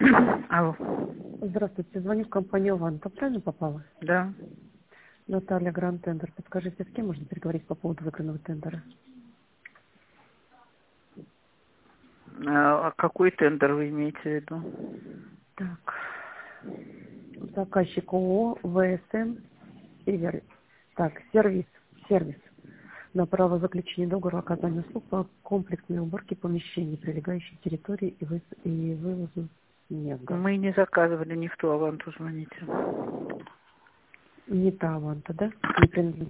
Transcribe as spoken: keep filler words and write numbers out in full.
Алло. Здравствуйте, звоню в компанию «Аванта». Правильно попала? Да. Наталья, Гранд Тендер. Подскажите, с кем можно переговорить по поводу выигранного тендера? А какой тендер вы имеете в виду? Так. Заказчик ООО ВСМ Север. Так, сервис. Сервис. На право заключения договора оказания услуг по комплексной уборке помещений, прилегающей территории и, выз... и вывозу снега. Мы не заказывали, не в ту аванту звоните. Не та «Аванта», да? Не принадлежит.